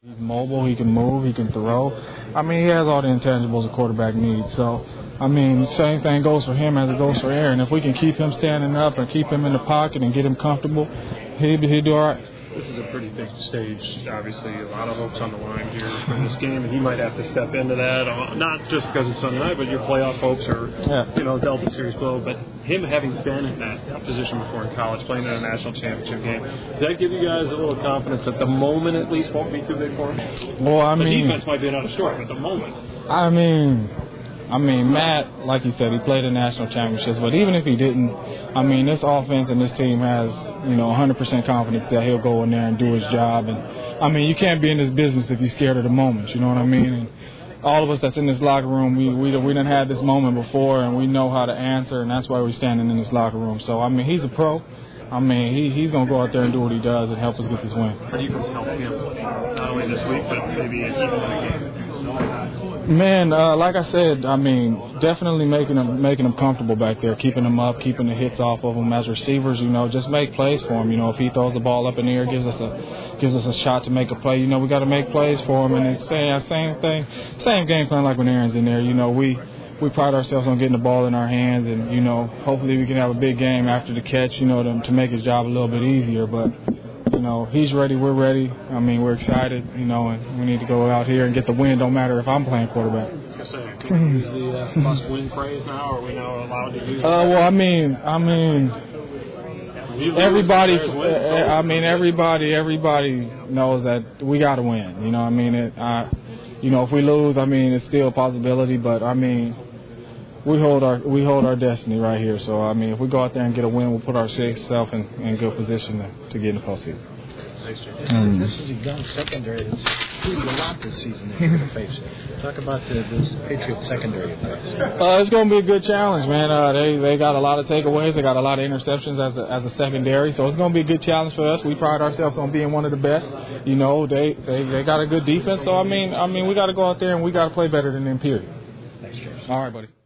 He's mobile, he can move, he can throw. I mean, he has all the intangibles a quarterback needs. So, I mean, same thing goes for him as it goes for Aaron. If we can keep him standing up and keep him in the pocket and get him comfortable, he'll do all right. This is a pretty big stage, obviously. A lot of hopes on the line here for this game, and he might have to step into that, not just because it's Sunday night, but your playoff hopes or, Delta Series blow. But him having been in that position before in college, playing in a national championship game, does that give you guys a little confidence that the moment at least won't be too big for him? Well, I mean, the defense might be another story, but the moment. I mean, Matt, like you said, he played in national championships, but even if he didn't, I mean, this offense and this team has, 100% confidence that he'll go in there and do his job. And, I mean, you can't be in this business if you're scared of the moment, you know what I mean? And all of us that's in this locker room, we done had this moment before, and we know how to answer, and that's why we're standing in this locker room. So, I mean, he's a pro. I mean, he's going to go out there and do what he does and help us get this win. How do you guys help him, not only this week, but maybe even in a game? Man, like I said, I mean, definitely making them comfortable back there, keeping them up, keeping the hits off of them as receivers. Just make plays for him. If he throws the ball up in the air, gives us a shot to make a play. We got to make plays for him. And it's same thing, same game plan like when Aaron's in there. We pride ourselves on getting the ball in our hands, and hopefully we can have a big game after the catch. To make his job a little bit easier, but. He's ready, we're ready. I mean, we're excited, and we need to go out here and get the win. Don't matter if I'm playing quarterback. I was going to say, can we use the must-win phrase now, or are we now allowed to use well, I mean, everybody knows that we got to win. If we lose, it's still a possibility, but, we hold our destiny right here. So, if we go out there and get a win, we'll put ourselves in good position to get in the postseason. Thanks, Jim. This is a young secondary that's improved a lot this season that you're going to face. Talk about this Patriot secondary of theirs. It's going to be a good challenge, man. They got a lot of takeaways. They got a lot of interceptions as a secondary. So it's going to be a good challenge for us. We pride ourselves on being one of the best. They got a good defense. So, we got to go out there and we got to play better than them, period. Thanks, James. All right, buddy.